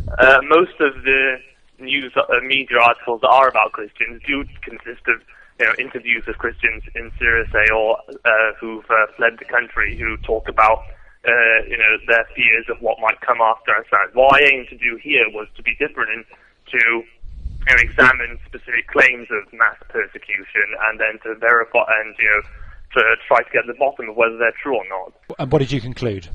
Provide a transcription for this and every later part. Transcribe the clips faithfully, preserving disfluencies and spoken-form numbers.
Uh, most of the news uh, media articles that are about Christians do consist of, you know, interviews with Christians in Syria, say, or uh, who've uh, fled the country, who talk about, uh, you know, their fears of what might come after Assad. What I aimed to do here was to be different and to, you know, examine specific claims of mass persecution and then to verify and, you know, to try to get to the bottom of whether they're true or not. And what did you conclude?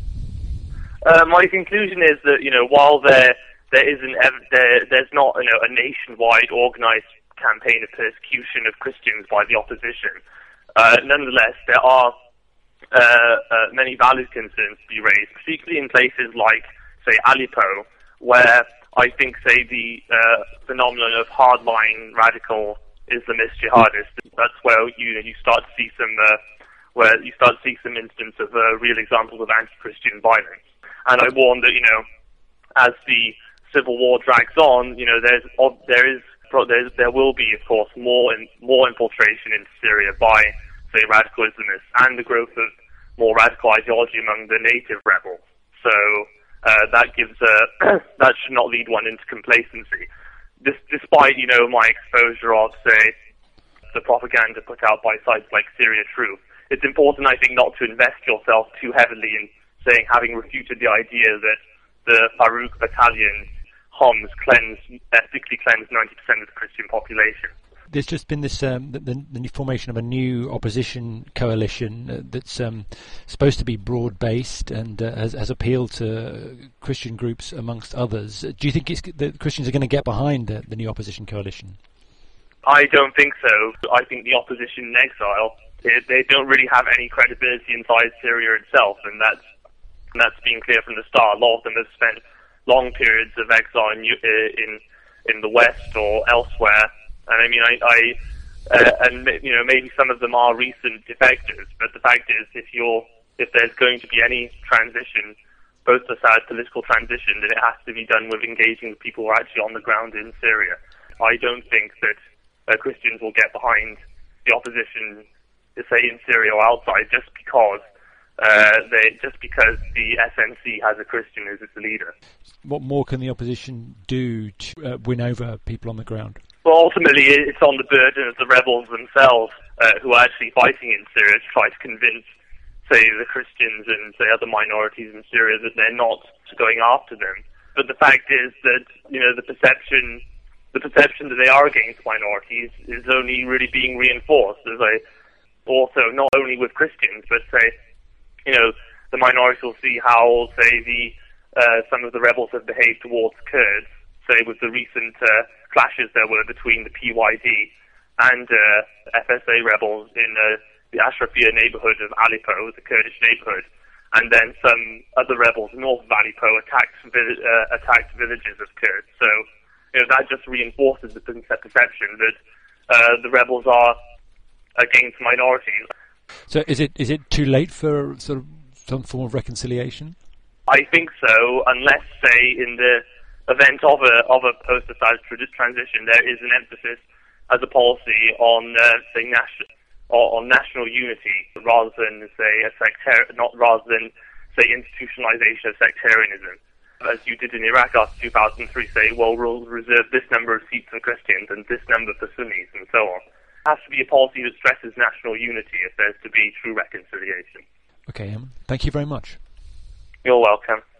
Uh, my conclusion is that, you know, while there there isn't ev- there, there's not, you know, a nationwide organised campaign of persecution of Christians by the opposition, uh, nonetheless there are uh, uh, many valid concerns to be raised, particularly in places like, say, Aleppo, where I think, say, the uh, phenomenon of hardline radical Islamist jihadists, that's where you know, you start to see some uh, where you start to see some instances of uh, real examples of anti-Christian violence. And I warn that, you know, as the civil war drags on, you know, there's there is there there will be, of course, more in, more infiltration into Syria by, say, radical Islamists and the growth of more radical ideology among the native rebels. So uh, that gives uh, that should not lead one into complacency. This, despite, you know, my exposure of, say, the propaganda put out by sites like Syria Truth, it's important, I think, not to invest yourself too heavily in saying, having refuted the idea that the Farouk battalion Homs cleanse, ethnically cleanse ninety percent of the Christian population. There's just been this um, the, the formation of a new opposition coalition uh, that's um, supposed to be broad-based and uh, has, has appealed to Christian groups amongst others. Do you think it's, that Christians are going to get behind the, the new opposition coalition? I don't think so. I think the opposition in exile, they, they don't really have any credibility inside Syria itself, and that's and that's been clear from the start. A lot of them have spent long periods of exile in in, in the West or elsewhere. And I mean, I, I uh, and you know, maybe some of them are recent defectors, but the fact is, if you're, if there's going to be any transition, post-Assad political transition, then it has to be done with engaging the people who are actually on the ground in Syria. I don't think that uh, Christians will get behind the opposition, say in Syria or outside, just because uh, they, just because the S N C has a Christian as its leader. What more can the opposition do to uh, win over people on the ground? Well, ultimately, it's on the burden of the rebels themselves uh, who are actually fighting in Syria to try to convince, say, the Christians and, say, other minorities in Syria that they're not going after them. But the fact is that, you know, the perception the perception that they are against minorities is only really being reinforced, as I also, not only with Christians, but, say, you know, the minorities will see how, say, the uh, some of the rebels have behaved towards Kurds, say, with the recent uh, clashes there were between the P Y D and uh, F S A rebels in uh, the Ashrafia neighborhood of Aleppo, the Kurdish neighborhood, and then some other rebels north of Aleppo attacked uh, attacked villages of Kurds. So, you know, that just reinforces the perception that uh, the rebels are against minorities. So, is it is it too late for sort of some form of reconciliation? I think so, unless, say, in the event of a of a post-Assad transition, there is an emphasis as a policy on, uh, say, national on national unity rather than, say, a sectar not rather than, say, institutionalization of sectarianism, as you did in Iraq after two thousand three. Say, well, we'll reserve this number of seats for Christians and this number for Sunnis, and so on. It has to be a policy that stresses national unity if there's to be true reconciliation. Okay, um, thank you very much. You're welcome.